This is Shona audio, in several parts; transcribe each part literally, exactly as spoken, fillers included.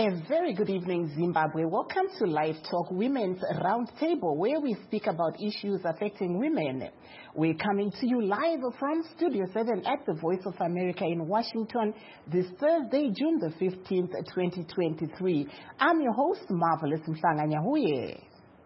A very good evening, Zimbabwe. Welcome to Live Talk Women's Roundtable, where we speak about issues affecting women. We're coming to you live from Studio seven at the Voice of America in Washington this Thursday, June the fifteenth, twenty twenty-three. I'm your host, Marvelous Mhlanganyahuye.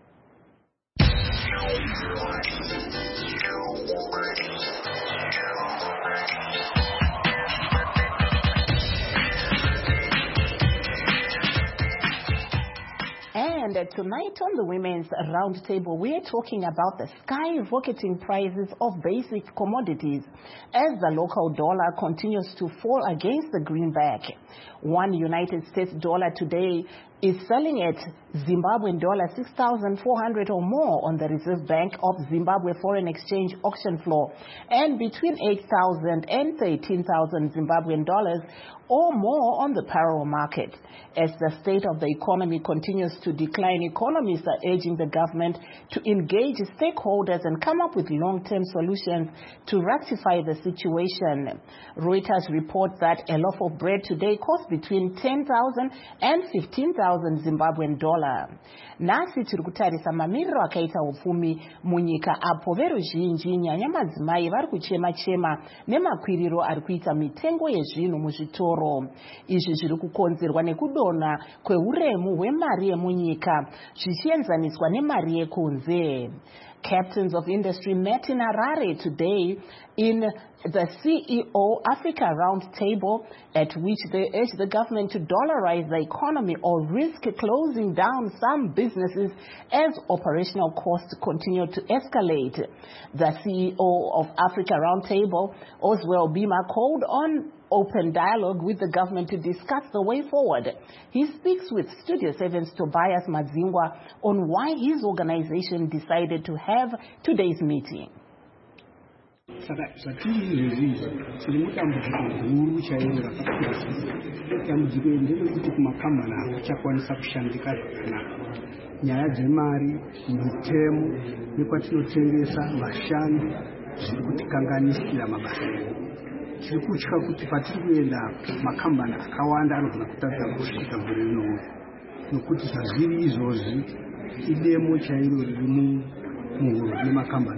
And tonight on the Women's Roundtable, we're talking about the skyrocketing prices of basic commodities as the local dollar continues to fall against the greenback. One United States dollar today is selling at Zimbabwean dollar six thousand four hundred or more on the Reserve Bank of Zimbabwe foreign exchange auction floor, and between eight thousand and thirteen thousand Zimbabwean dollars or more on the parallel market. As the state of the economy continues to decline, economists are urging the government to engage stakeholders and come up with long-term solutions to rectify the situation. Reuters reports that a loaf of bread today costs between ten thousand and fifteen thousand Zimbabwean dollar. Nasi tiri kutarisa mamiriro akaita upfumi munyika apo veruzhinji nyanya madzimai vari kuchema chema nemakwiriro ari kuita mitengo yezvinhu muzvitoro. Izvi zviri kukonzerwa nekudonha kweuremu hwemari yemunyika zvichienzaniswa nemari yekunze. Captains of industry met in Harare today in the C E O Africa Roundtable, at which they urged the government to dollarize the economy or risk closing down some businesses as operational costs continue to escalate. The C E O of Africa Roundtable, Oswell Bima, called on open dialogue with the government to discuss the way forward. He speaks with Studio seven's Tobias Madzingwa on why his organization decided to have today's meeting. Saka zvatiri izvezvi tiri mutambudziko guru chairo rakakura. Dambudziko nderekuti kumakambani hakuchakwanisa kushandika zvakanaka. Nyaya dzemari, mitemo nekwatinotengesa vashandi zviri kutikanganisira mabasa edu. Tiri kutya kuti patiri kuenda makambani akawanda anogona kutadza kusvika gore rinouya, nokuti zvazviri izvozvi idemo chairo riri muhuro nemakambani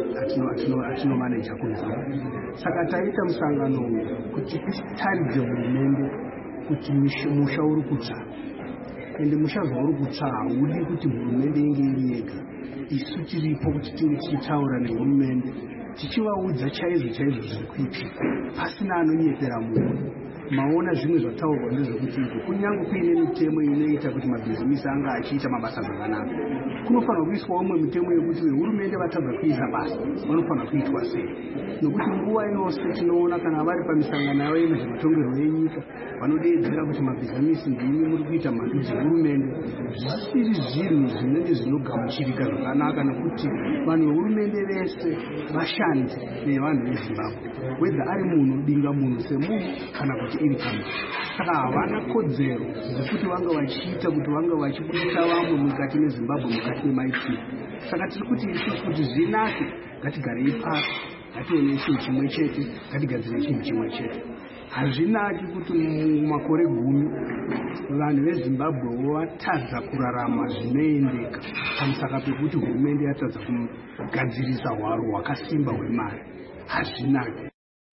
atinomaneja kunzvimbo. Saka taita musangano kuti titaridze hurumende kuti musha uri kutsa, ende musha zvauri kutsa haudi kuti hurumende inge iri yega. Isu tiripo kuti tinge tichitaura nehurumende tichivaudza chaizvo chaizvo zviri kuitika pasina anonyepera munhu. Maona zvimwe zvataurwa ndezvekuti kunyange kuine mitemo inoita kuti mabhizimisi anga achiita mabasa zvakanaka, kunofanira kuiswa umwe mitemo yekuti vehurumende vatadza kuisa basa vanofanira kuitwa sei. Nokuti nguva yose tinoona kana vari pamisangano yavo yemuzvematongerwo enyika vanodeedzera kuti mabhizimisi ndimi muri kuita mhando dzehurumende, zvisiri zvinhu zvinenge zvinogamuchirika zvakanaka, nokuti vanhu vehurumende vese vashandi nevanhu veZimbabwe, wedza ari munhu dinga munhu semunhu kana kuti iri kama. Saka havana kodzero dzekuti vanga vachiita kuti vanga vachibudisa vamwe mukati meZimbabwe mukati memaitiro. Saka tiri kuti isusu kuti zvinake ngatigarei pasi, ngatione chinhu chimwe chete, ngatigadzire chinhu chimwe chete. Hazvinaki kuti mumakore gumi vanhu veZimbabwe vatadza kurarama zvinoendeka pamusaka pekuti hurumende yatadza kugadzirisa hwaro hwakasimba hwemari. Hazvinaki.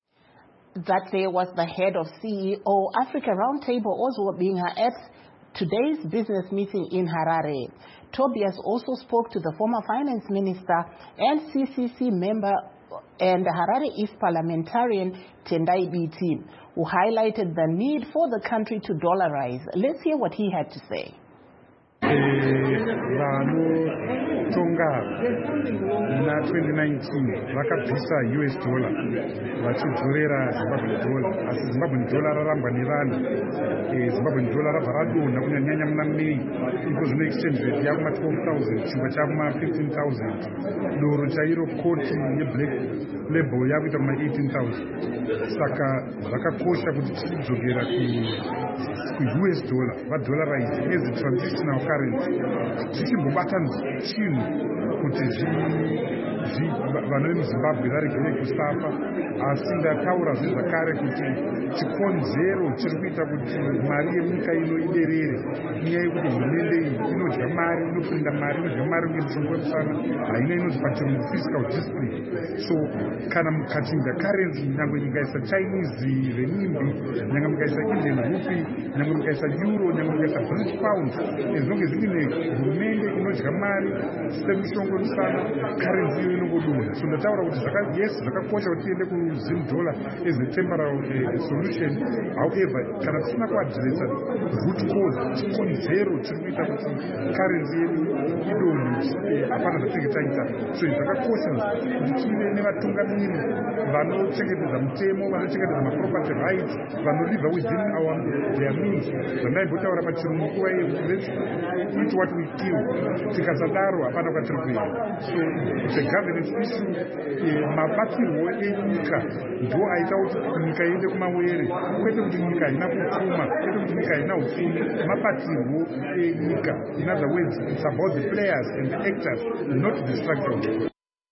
That there was the head of C E O Africa Roundtable, Oswald Bima, at today's business meeting in Harare. Tobias also spoke to the former finance minister and C C C member and Harare East parliamentarian Tendai Biti, who highlighted the need for the country to dollarize. Let's hear what he had to say. Tonga na twenty nineteen vakabvisa U S dollar vachidzorera Zimbabwe dollar, asi Zimbabwe dollar raramba nevanhu. Zimbabwe dollar rabva radonha kunyanya muna May, ipo zvino exchange rate yakuma twelve thousand, chingwa chakuma fifteen thousand, doro chairo koti yeblack label yakuita kuma eighteen thousand. Saka zvakakosha kuti tichidzokera ku U S dollar, vadollarize as a transitional currency, tichimbobata chinhu kuti vana vemuzimbabwe varegere kusafa. Asi ndataura zvezvakare kuti chikonzero chiri kuita kuti mari yemunyika ino iderere inyaya yekuti hurumende iyi inodya mari, inopinda mari, inodya mari ngemushongo wemusana, haina inonzi pachirungu fiscal discipline. So kana mukachinja currency, nyangwe mukaisa Chinese renminbi, nyangwe mukaisa Indian rupee, nyangwe mukaisa euro, nyangwe mukaisa British pound, ezonge zviine hurumende inodya mari semushongo wemusana, currency iyo inongodunha. So ndataura kuti yes, zvakakosha kuti tiende kuzim dollar as a temporary uh, solution. However, kana tisina kuadresa root cause, chikonzero chiri kuita kuti currency yedu idonhe, hapana zvatinenge taita. So zvakakosha kuti tive nevatungamiri vanochengetedza mutemo, vanochengetedza maproperty rights, vanoliva within our their means. Zvandaimbotavura pachirungu nguva iyo kuti let's eat what we kill. Tikasadaro hapana kwatiri kuenda. So it's a governance issue. Mabatirwo enyika ndo aita kuti nyika iende kumawere, kwete kuti nyika haina kupfuma, kwete kuti nyika haina upfumi. Mabatirwo enyika. In other words, it's about the players and the actors, not the structure.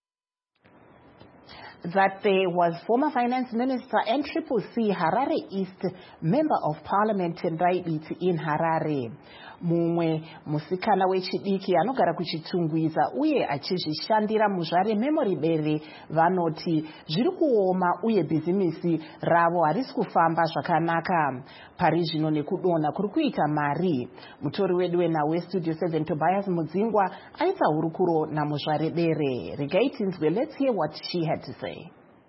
That there was former Finance Minister and Triple C Harare East Member of Parliament Ndaibiti in Harare. Mumwe musikana wechidiki anogara kuchitungwiza uye achizvishandira muzvare Memory Bere vanoti zviri kuoma uye bhizimisi ravo harisi kufamba zvakanaka. Pari zvino nekudonha kuri kuita mari. Mutori wedu weNhawe Studio seven Tobias Mudzingwa aita hurukuro namuzvare Bere. Regai tinzwe, let's hear what she had to say.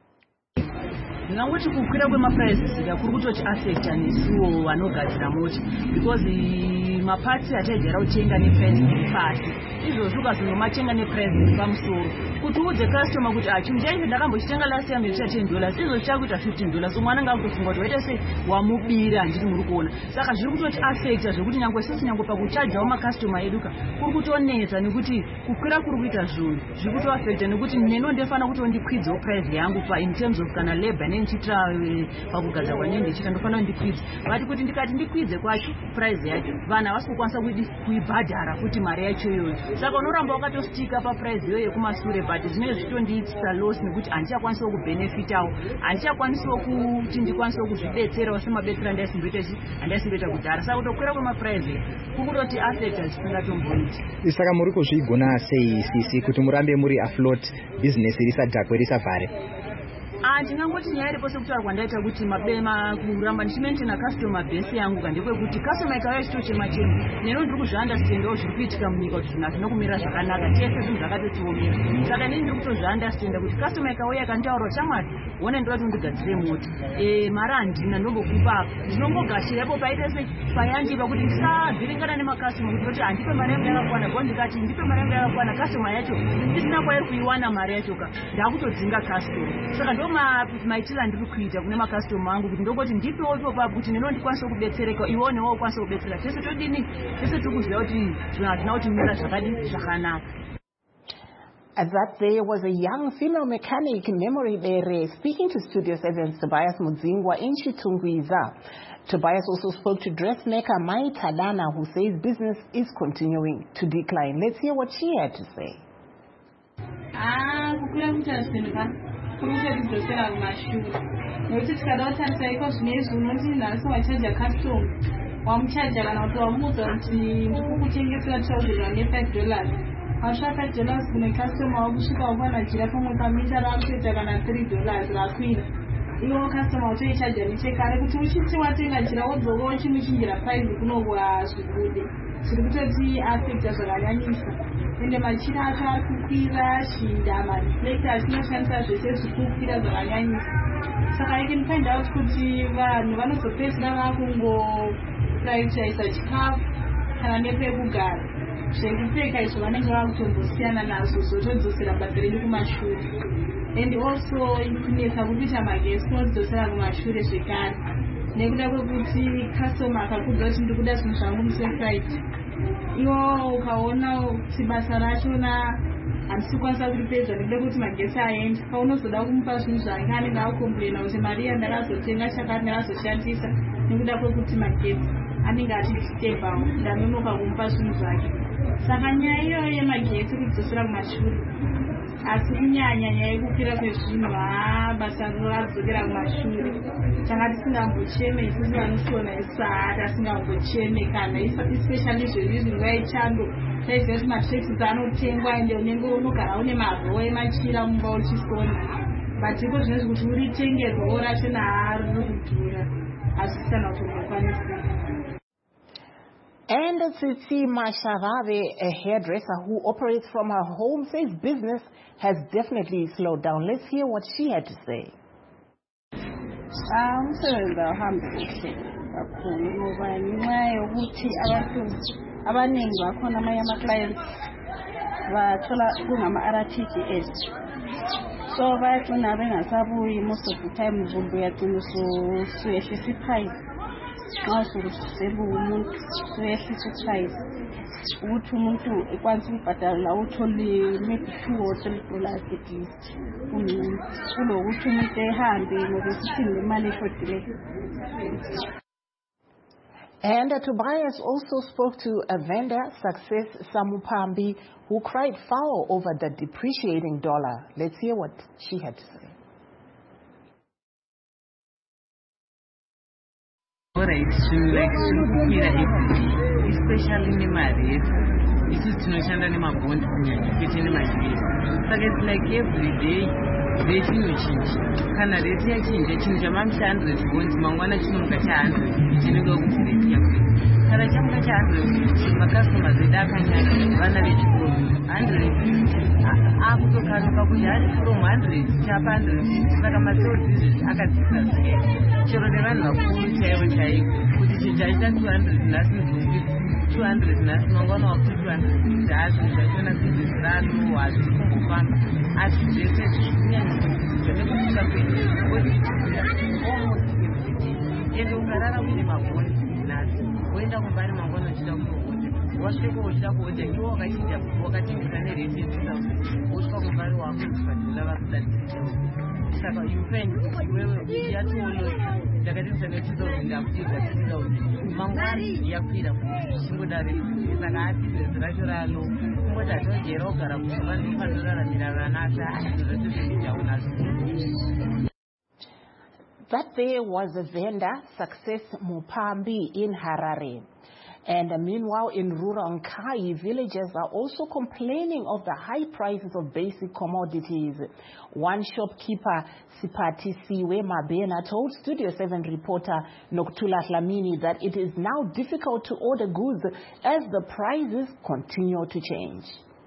Ndingangoti kukwira kwemaprices kuri kutoti affecta nesuwo vanogadzira mota because mapatsi ataigara kutenga neprice pasi izvozvo ukazondomatenga neprice pamusoro kuti udze customer kuti achimudai ndakambochitenga last year ndicha ten dollars izvo chakuita fifteen dollars umwana ngakutofunga kuti waita sei wamubira handiti muri kuona. Saka zviri kutoti affecta zvekuti nyangwe sisi nyangwe pakuchajawo macustomer eduka kuri kutonetsa nekuti kukwira kuri kuita zvinhu zviri kutoaffecta nekuti neno ndefana kutondikwidzawo price yangu pa in terms of kana labor nendichita pakugadzira kwanenge ndichita ndofanira ndikwidze vati kuti ndikati ndikwidze kwacho price yacho vanhu havasi kukwanisa kuibhadhara kuti mari yacho iyoyo. Saka unoramba wakatostika paprice iyoyo yekumasure but zvinenge zvichitondiyitisa loss nekuti handichakwanisawo kubenefitawo, handichakwanisawo kuti ndikwanisawo kuzvidetserawo semabetsera ndaisimboita handaisimboita kudhara. Saka kutokwira kwemaprice kuri kutoti affecta zvisingatomboiti. Saka muri kuzvigona sei sisi kuti murambe muri afloat business risadhakwe risavhare? Ndingangoti nyaya iripo sekutaura kwandaita kuti mabema kuramba ndichimaintaina customer base yangu kandekwe kuti customer ikauya chitochema chemu neno ndiri kuzviunderstandawo zviri kuitika munyika kuti zvinhu hazvina kumira zvakanaka, tese zvinhu zvakatotiomera. Saka inini ndiri kutozviunderstanda kuti customer ikauya ikanditaura shamwari one ndoda kuti undigadzire mota mari handina ndombokupa ndinombogashirapo paite sei payandipa kuti ndisavhiringana nemacustomer kuti kuti handipe mari yangu yakakwana bo ndikati ndipe mari yangu yakakwana customer yacho isina kwairi kuiwana mari yachoka ndakutodzinga customer. Saka ndo maitira ndiri kuita kune macustomer angu kuti ndongoti ndipewo ipo papo kuti neno ndikwanisa kubetsereka iwonewo ukwanisa kubetsereka tese todini tese tiri kuziva kuti zvinhu hazvina kuti mira zvakadi zvakanaka. That there was a young female mechanic, Memory Bere, speaking to Studio seven's Tobias Mudzingwa in Chitungwiza. Tobias also spoke to dressmaker Mai Tadana, who says business is continuing to decline. Let's hear what she had to say. Ah, kurudzosera mumashure nekuti tikada kutarisa iko zvine izvi unoti nhasi wachaja custom wamuchaja kana kuti wamuudza kuti ndiri kutengesera trouser ne-five dollars wasvika five dollars kune customer wakusvika wakwana jira pamwe pamita rakutoita kana three dollars rakwira iwo customer utoichaja nechekare kuti uchiti watenga jira wodzoka uchimuchinjira price kunowa zvikude zviri kutoti affecta zvakanyanyisa ende machira acho ari kukwira shinda mareflector tinoshandisa zvese zviri kukwira zvakanyanyisa. Saka I can find out kuti vanhu vanozopedzisira vakungoprioritiza chikafu kana nepekugara zvekupfeka izvo vanenge vakutombosiyana nazvo zvotodzosera basa redu kumashure and also kunetsa kupita magesi kunodzosera kumashure zvekare nekuda kwekuti customer akakudza kuti ndiri kuda zvinhu zvangu musefrite iwo ukaona kuti basa rachona handisi kukwanisa kuripedza nekuda kuti magesi aenda paunozoda kumupa zvinhu zvake anenge akomplaina kuti mari yandakazotenga chakati ndakazoshandisa nekuda kwekuti magesi anenge achititepawo ndanonoka kumupa zvinhu zvake saka nyaya iyoyo yemagetsi kudzosera kumashure asi kunyanya nyaya yekukwira kwezvinhu basa radzokera kumashure tanga tisingambocheme isusu vanosiona isaa tasingambocheme kana especially zvezvizvi nguva yechando taiziva kuti matrexes anotengwa ende unenge unogara une maroo emachira mumba uchisona but iko zvinezvi kuti uritenge roo racho naariri kudhura hazvisana kutongokwanisa. And Tsitsi Masharave, a hairdresser who operates from her home, says business has definitely slowed down. Let's hear what she had to say. Umsebenzi awuhambi kuhle kakhulu ngoba ngenxa yokuthi abantu abaningi bakhona amanye ama-clients bathola kungama-R T G S, so bayagcina bengasabuyi. Most of the time uyagcina usuyehlisa i-price. Nxa usukuthi usebuka umuntu uyehlisa i-price ukuthi umuntu ekwanisa ukubhadalela uthole maybe two or three dollars at least kulokuthi umuntu ehambe ngoba esithi nemali eshodileyo. And Tobias also spoke to a vendor, Success Samupambi, who cried foul over the depreciating dollar. Let's hear what she had to say. Alright, like kukwira everyday, especially nemari isusu tinoshanda nemabhondi kwete nemashiri, saka it's like everyday rate inochinja. Kana rate yachinja chinhu chamamusha one hundred bondi mangwana chinomuka cha one hundred chinenge kuti rate yakwira. Kana chamuka cha one hundred makastomers edu akanyanya vana vechikoro one hundred akutokanuka kuti hari from one hundred chapa one hundred saka masales izvezvi akadzika zvikera chero nevanhu vakuru chaivo chaivo kuti chichaita two hundred nhasi nzvimbi two hundred nhasi mangwana wakuti two hundred zvaazvi zvachiona bhizinesi rano hazviri kumbofamba asi zvese zvinyanya zvanekutika kwezvichiira almost everyday ende ukarara uine mabhondi nhasi woenda kumbani mangwana uchida kutohota wasvika uchida kuhota iwo wakachinja wakatengesa nereti ye two thousand wosvika kumbani wako uchibhadhira vakudatiricha saka you find wewe yatolo ndakatengesa ne two thousand ndakutirwa two thousand mangwani yakwira chingodare saka asi bhizinesi racho ralo kungoti atojera ogara kuti vanhu vanoraramira vana asi zviro zvese zvezvijaunazvo. That there was a vendor, Success Mupambi, in Harare. And uh, meanwhile, in rural Nkai, villagers are also complaining of the high prices of basic commodities. One shopkeeper, Sipati Siwe Mabena, told Studio seven reporter Noktula Hlamini that it is now difficult to order goods as the prices continue to change.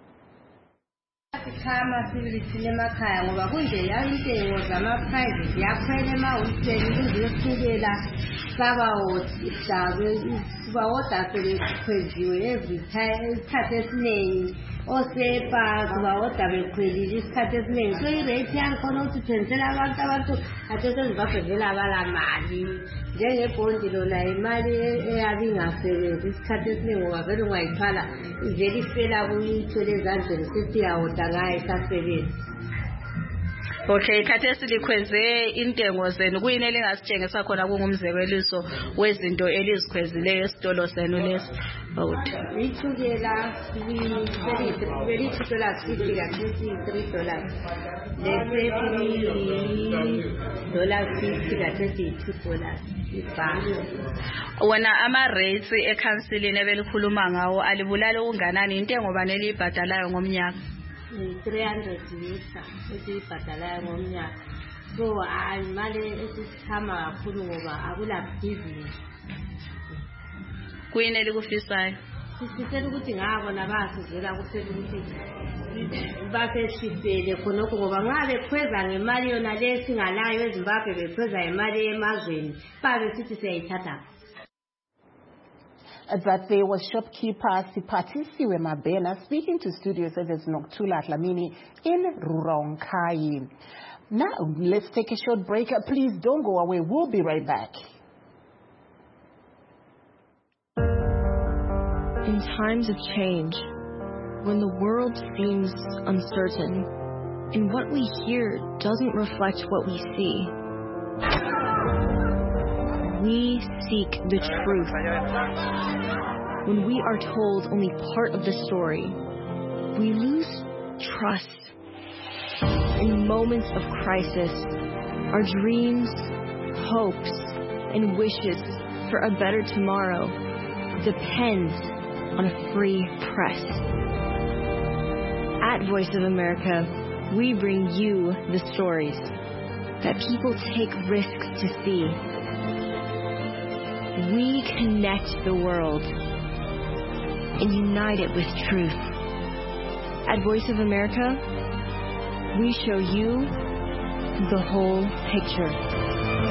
Kama sivile emakhaya ngoba kunje yaintengo zama-prices yakhwela emahoteli kuziyosukela sabawodabe kubawoda sebekhweziwe isikhathi esiningi osepa kubawoda bekhwelile isikhathi esiningi so irate yangikhona ukuthi uthengisela abantu abantu ade sezibabhevela abalamali njengebhondi lona imali eyabe ingasebenzi isikhathi esiningi ngoba vele ungayithwala ivele ifela kuyithwele ezandleni sithi yawoda ngayo isasebenzi. Okay, khathesi likhweze intengo zenu kuyini elingasitshengisa khona kungumzekeliso wezinto elizikhwezileyo esitolo senu lesi? Ithukela very two dollars fifty kathesi three dollars. Lesi dollars fifty kathesi two dollars. Wena ama-rates ekhansilini ebelikhuluma ngawo alibulali okunganani intengo bani eliyibhadalayo ngomnyaka? three hundred liter esiyibhadalayo ngomnyaka. So imali esisihamba kakhulu ngoba akulabhizinesi. Kuyini elikufisayo? Sisifela ukuthi ngabona basizela kuphela ukuthi baseshisele khonokho ngoba nxa bekhweza ngemali yona lesingalayo eZimbabwe bekhweza imali emazweni babe sithi siyayithatha. That there was shopkeeper Sipati Siwe Mabena speaking to Studio seven's Noktula Hlamini in rural Nkai. Now, let's take a short break. Please don't go away. We'll be right back. In times of change, when the world seems uncertain, and what we hear doesn't reflect what we see, we seek the truth. when we are told only part of the story. We lose trust. In moments of crisis, our dreams, hopes, and wishes for a better tomorrow depends on a free press. At Voice of America, we bring you the stories that people take risks to see. We connect the world and unite it with truth. At Voice of America, we show you the whole picture.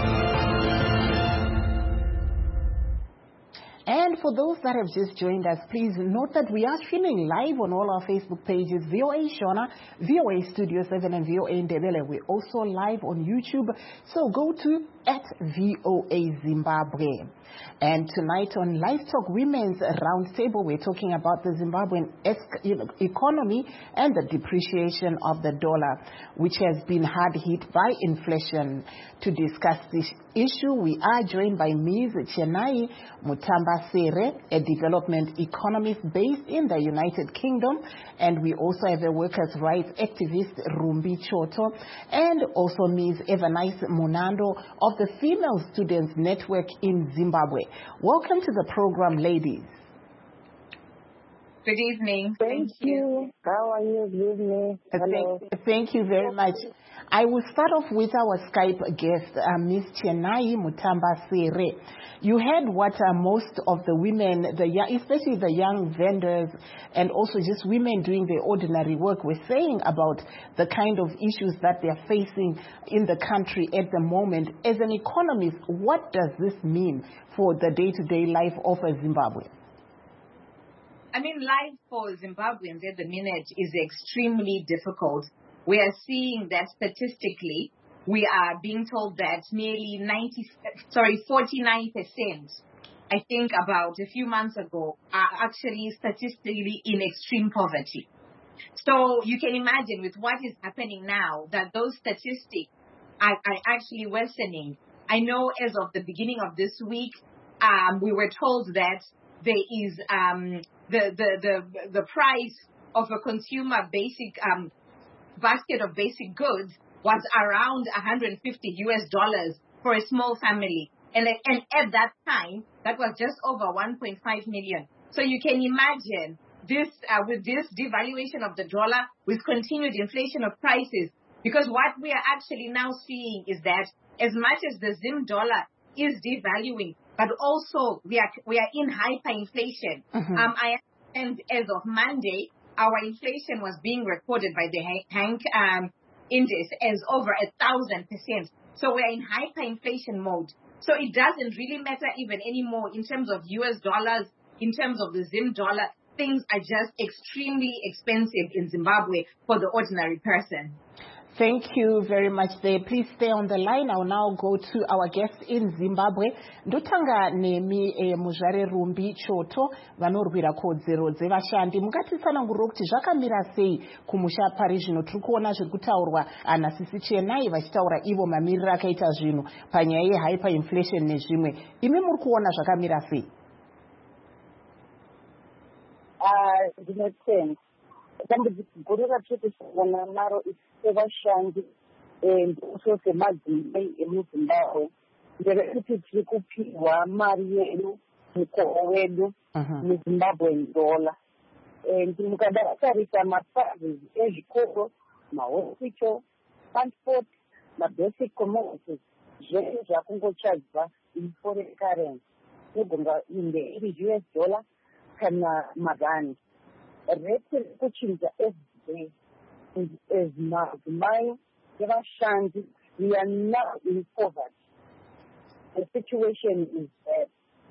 And for those that have just joined us, please note that we are streaming live on all our Facebook pages, V O A Shona, V O A Studio seven, and V O A Ndebele. We're also live on YouTube, so go to at V O A Zimbabwe. And tonight on Live Talk Women's Roundtable, we're talking about the Zimbabwean economy and the depreciation of the dollar, which has been hard hit by inflation. To discuss this issue, we are joined by Miz Chenai Mutamba-Sere, a development economist based in the United Kingdom, and we also have a workers' rights activist, Rumbi Choto, and also Miz Evanice Munando of the Female Students Network in Zimbabwe. Welcome to the program, ladies. Good evening. Thank, Thank you. you. How are you? Good evening. Hello. Thank, thank you very much. I will start off with our Skype guest, uh, Miz Chenai Mutamba-Sere. You heard what uh, most of the women, the young, especially the young vendors, and also just women doing their ordinary work, were saying about the kind of issues that they're facing in the country at the moment. As an economist, what does this mean for the day-to-day life of a Zimbabwe? I mean, life for Zimbabweans at the minute is extremely difficult. We are seeing that statistically, we are being told that nearly ninety, sorry, forty-nine percent, I think about a few months ago, are actually statistically in extreme poverty. So you can imagine with what is happening now that those statistics are, are actually worsening. I know as of the beginning of this week, um, we were told that there is um, the, the, the, the price of a consumer basic um, basket of basic goods was around one hundred fifty U S dollars for a small family. And, and at that time, that was just over one point five million. So you can imagine this, uh, with this devaluation of the dollar, with continued inflation of prices, because what we are actually now seeing is that as much as the Zim dollar is devaluing, but also we are, we are in hyperinflation. Mm-hmm. Um, I and as of Monday, our inflation was being recorded by the Hank um, Index as over a thousand percent. So we're in hyperinflation mode. So it doesn't really matter even anymore in terms of U S dollars, in terms of the Zim dollar. Things are just extremely expensive in Zimbabwe for the ordinary person. Thank you very much there. Please stay on the line. I'll now go to our guest in Zimbabwe. Ndotanga nemi e muzvare Rumbi Choto vanorwira kodzero dzevashandi. Mukatitsanangurira kuti zvakamira sei kumusha pari zvino. Tiri kuona zviri kutaurwa ana Sisi Chenai vachitaura ivo mamiriro akaita zvinhu panyaya yehyperinflation nezvimwe. Imi muri kuona zvakamira sei? Ah, ndinotenda. Dambudziko guru ratiri kusangana naro sevashandi ndiso semadzimai emuzimbabwe nderekuti tiri kupiwa mari yedu mukoo wedu muzimbabwe dola. Mukadatarisa mapazi ezvikoro, mahospital, transport, mabasic commodities, zvese zvakungochadzwa in foreign currency, inogona kunge iri U S dollar kana marandi. Rate rekuchinja everyday as madzimai nevashandi, we are now in poverty. The situation is bad.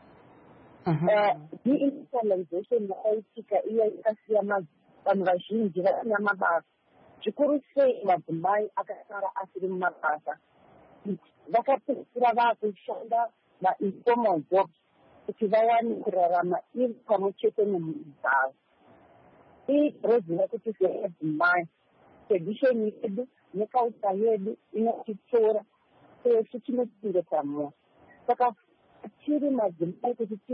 Deindustrialization yakaitika iya ikasiya vanhu vazhinji vasina mabasa. Zvikuru sei madzimai akasara asiri mumabasa. Vakapedzisira vakushanda ma-informal jobs kuti vawane kurarama iri pamwe chete nemhuri dzavo. Ireziva kuti seedzimai tradition yedu neculture yedu inotitora sesi tinotingeta moyo. Saka tiri madzimai kuti tise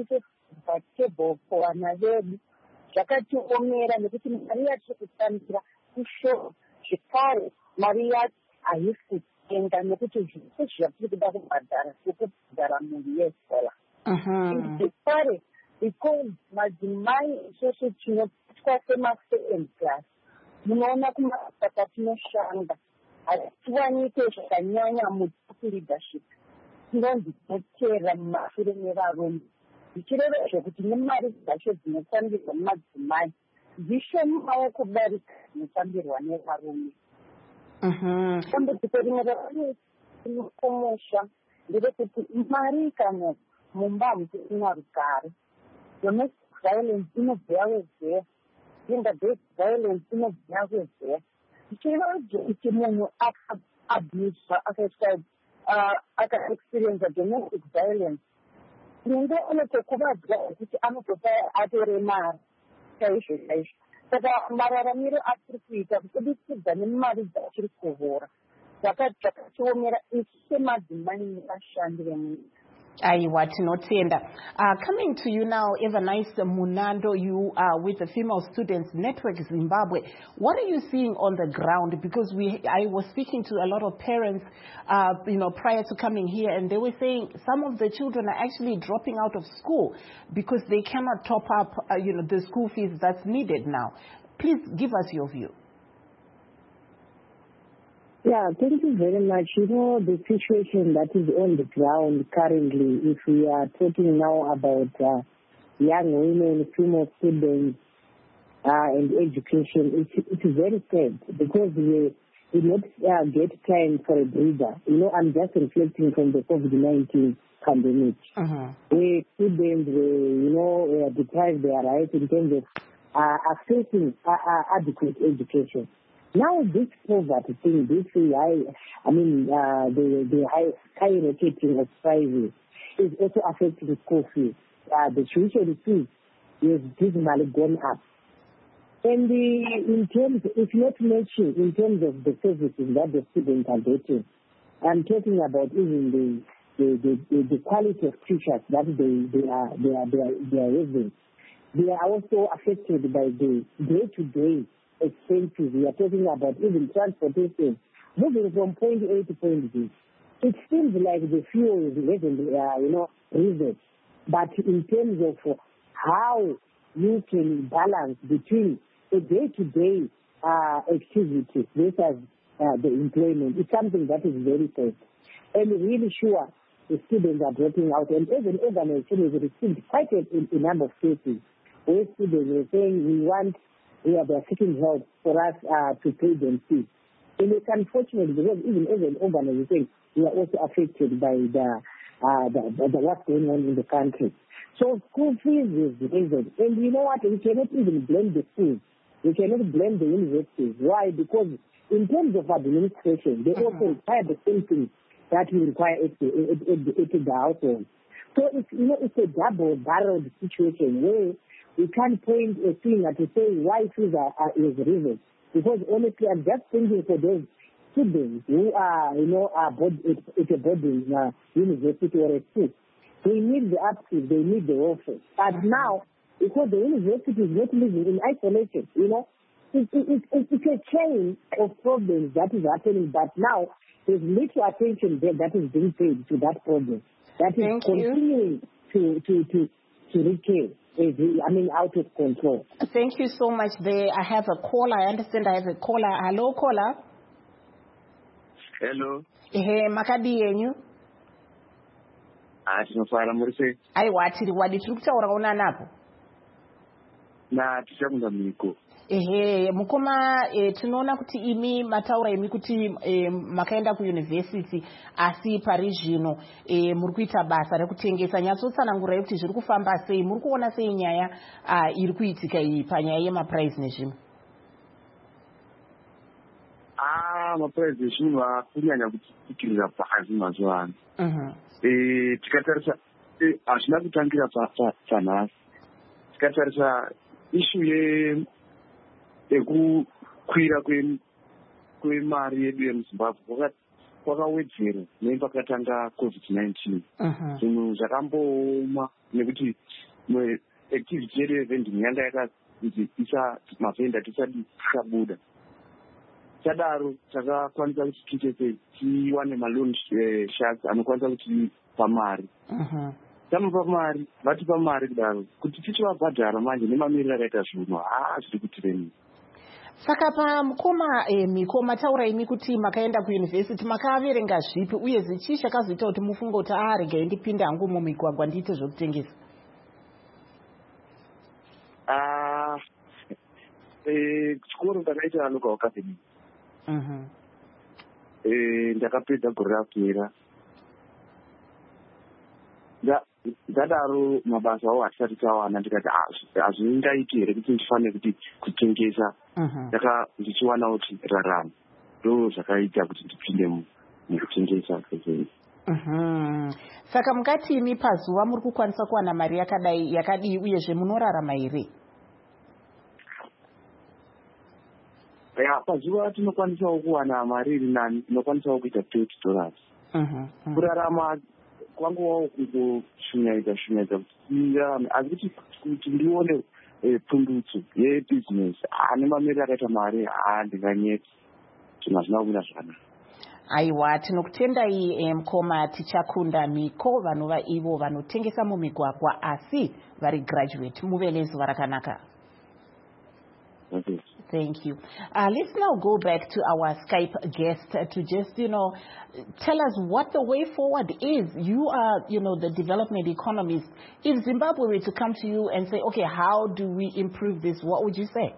patebhuru kuvana vedu zvakatiomera nekuti mari yatiri kutambira kushoma, zvekare mari yacho haisi kutenga nekuti zvese zvatiri kuda kubhadhara sekubhadhara mhuri yesola. Zvekare because madzimai isusu tinotwa semasecond class, munoona kumabasa tinoshanda hatiwanike zvakanyanya mutop leadership, tinonzi tinotera mumashure nevarume. Zvichireva zvokuti nemari dzacho dzinotambirwa mumadzimai dzishoma kudarika dzinotambirwa nevarume. Dambudziko rimwe rainokomosha nderekuti mari kana mumba musina rugare, domestic violence inobveya wezera, gender based violence inobveya wezera. Zvichireva kuti munhu akaabuswa akaitwa akaexperienza domestic violence, munhu unotokuvadzwa kuti anotofa atore mari chaizvo chaizvo. Saka mararamiro atiri kuita kubudikidza nemari dzatiri kuhora zvakatiomera isu semadzimai nevashandi vemunyika. Aiwa, tinotenda. Uh, coming to you now, Evernice Munando, you are with the Female Students Network Zimbabwe. What are you seeing on the ground? Because we, I was speaking to a lot of parents, uh, you know, prior to coming here, and they were saying some of the children are actually dropping out of school because they cannot top up, uh, you know, the school fees that's needed now. Please give us your view. Yeah, thank you very much. You know, the situation that is on the ground currently, if we are talking now about uh, young women, female students, uh, and education, it's, it's very sad because we we not uh, get time for a breather. You know, I'm just reflecting from the COVID nineteen pandemic, uh-huh. where students were, you know, were deprived their rights in terms of uh, accessing uh, uh, adequate education. Now this poverty thing, this high, I mean, uh, the the high skyrocketing of prices is also affecting school fees. Uh, the tuition fees is dismally gone up. And the, in terms, if not mentioned, in terms of the services that the students are getting, I'm talking about even the the, the, the quality of teachers that they, they are they are they are, they are using. They are also affected by the day-to-day expenses. We are talking about even transportation, moving from point A to point B. It seems like the fuel is level, uh, you know, reason. But in terms of how you can balance between a day-to-day uh, activity versus uh, the employment, it's something that is very sad. And really sure the students are dropping out. And as an organization, we've received quite a, a number of cases where students are saying we want we are seeking help for us uh, to pay them fees. And it's unfortunate because even as an organization, we are also affected by the, uh, the, the, the what's going on in the country. So school fees is risen. And you know what? We cannot even blame the schools. We cannot blame the universities. Why? Because in terms of administration, they also require the same thing that we require at the, at, at, at the household. So it's, you know, it's a double-barreled situation where we can't point a finger to say why fees are, are is risen. Because honestly, I'm just thinking for those students who are, you know, are board, at, at a boarding uh, university or a school. They need the upkeep, they need the welfare. But now, because the university is not living in isolation, you know, it, it, it, it's a chain of problems that is happening. But now, there's little attention there that is being paid to that problem. That is Thank continuing you. to to to to recur. I mean, out of control. Thank you so much. There, I have a caller. I understand I have a caller. Hello, caller. Hello. Hey, makadi yenyu. Ah, tinofara muri sei? Aiwa, tiri wadi tiri kutaura una napo. Na tichakunga miko. Ehe, mukoma e, tinoona kuti imi mataura imi kuti e, makaenda kuuniversity asi pari zvino e, muri kuita basa rekutengesa. Nyatsotsanangurai kuti zviri kufamba sei, muri kuona sei nyaya uh, iri kuitika iyi panyaya yemaprice nezvimwe? Ah, maprice nezvimwe akunyanya kutikirira pasi mazuva ano. Mhm. Eh, tikatarisa eh hazvina kutangira panhasi. Tikatarisa issue ye ekukwira kwemari yedu yemuzimbabwe kwakawedzera nepakatanga covid nineteen. Zvinhu zvakambooma nekuti activity yedu yevending yanga yakanzi isa mavhenda tisadi tisabuda. Sadaro takakwanisa kuti tiite tiwane maloan sharks anokwanisa kutipa mari. Tamupa mari, vatipa mari kudaro kuti tichivabhadhara manje nemamiriro akaita zvino haa zviri kutireni. Saka pamukoma miko mataura imi kuti makaenda kuyunivhesiti makaverenga zvipi uye zvichii zvakazoita kuti mufunge kuti ah regai ndipinde hangu mumigwagwa ndiite zvokutengesa? Ah eh chikoro ndakaita local academy. Mhm. Eh ndakapedza gore rapera. Da dadaro mabasa awo atisati tawana ndikati hazvingaiti here kuti ndifanire kuti kutengesa ndaka ndichiwana kuti rarama ndo zvakaita kuti ndipinde mukutengesa. Saka mukati imi pazuva muri kukwanisa kuwana mari yakadai yakadii uyezve munorarama here? Ya pazuva tinokwanisawo kuwana mari iri nani, tinokwanisawo kuita thirty dollars. Kurarama kwanguwawo kungoshinyaidza shinyaidza kuti kuti ndione pundutso yebhizinesi nemamiriro akaita mari handinganyeti zvinhu hazvina kumira zvakanaka. Aiwa, tinokutendai mukoma tichakunda miko vanova ivo vanotengesa mumigwagwa asi vari graduate. Muve nezuva rakanaka. Okay. Thank you. Uh, let's now go back to our Skype guest uh, to just, you know, tell us what the way forward is. You are, you know, the development economist. If Zimbabwe were to come to you and say, okay, how do we improve this, what would you say?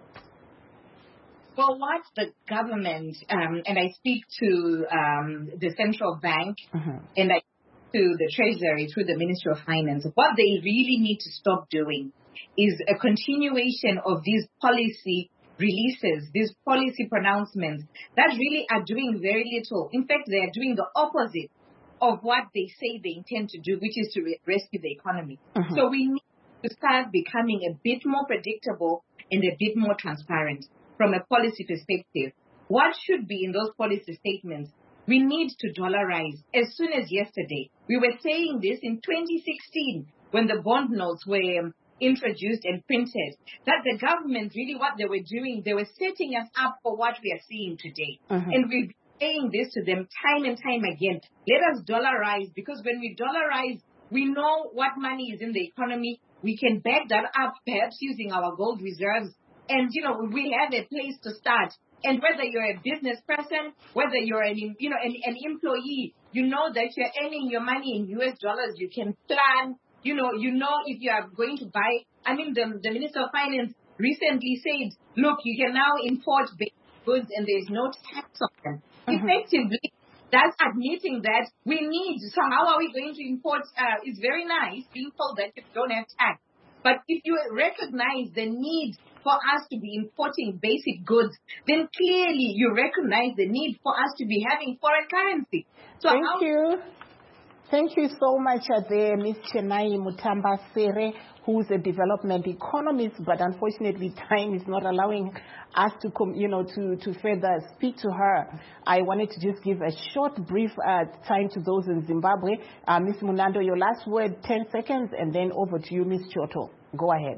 Well, what the government, um, and I speak to um, the central bank mm-hmm. and I speak to the treasury through the Ministry of Finance, what they really need to stop doing is a continuation of these policy releases, these policy pronouncements that really are doing very little. In fact, they are doing the opposite of what they say they intend to do, which is to re- rescue the economy. Mm-hmm. So we need to start becoming a bit more predictable and a bit more transparent from a policy perspective. What should be in those policy statements? We need to dollarize as soon as yesterday. We were saying this in twenty sixteen when the bond notes were introduced and printed, that the government really what they were doing, they were setting us up for what we are seeing today. Mm-hmm. And we've been saying this to them time and time again. Let us dollarize, because when we dollarize, we know what money is in the economy. We can back that up, perhaps using our gold reserves. And, you know, we have a place to start. And whether you're a business person, whether you're an, you know, an, an employee, you know that you're earning your money in U S dollars. You can plan. You know, you know if you are going to buy. I mean, the, the Minister of Finance recently said, look, you can now import goods and there's no tax on them. Mm-hmm. Effectively, that's admitting that we need, so how are we going to import? Uh, it's very nice being told that you don't have tax. But if you recognize the need for us to be importing basic goods, then clearly you recognize the need for us to be having foreign currency. So Thank how- you. Thank you so much, uh, there, Miz Chenai Mutamba Sere, who's a development economist, but unfortunately time is not allowing us to, com- you know, to, to further speak to her. I wanted to just give a short, brief uh, time to those in Zimbabwe. Uh, Miz Munando, your last word, ten seconds, and then over to you, Miz Choto. Go ahead.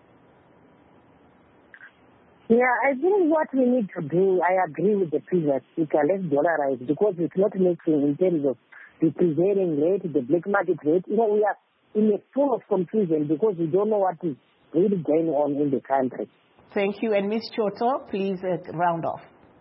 Yeah, I think what we need to do, I agree with the previous speaker, let's dollarize, because it's not making in terms of the prevailing rate, the black market rate. You know, we are in a full of confusion because we don't know what is really going on in the country. Thank you. And Miz Choto, please uh, round off.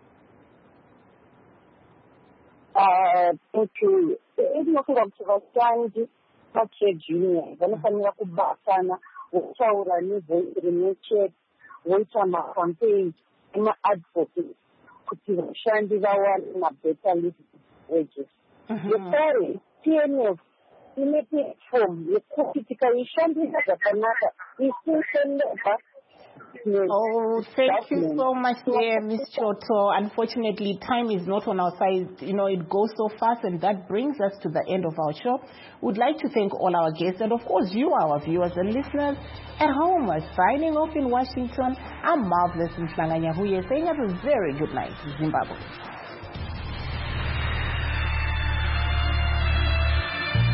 Uh, thank you. Inokuda kuti vatangi vatrade union vanofanira kubatana votaura nevoice rimwe chete, voita macampaign ema-advocates kuti vashandi vawane mabetter living wages. Zvekare T N F ine platform yekuti tikaishandisa zvakanaka isuseneva. Oh, thank you so much, dear Miz Choto. Unfortunately, time is not on our side. You know, it goes so fast, and that brings us to the end of our show. We'd like to thank all our guests, and of course, you, our viewers and listeners at home. Signing off in Washington, I'm Marvelous Mhlanganya Huye, saying have a very good night, Zimbabwe.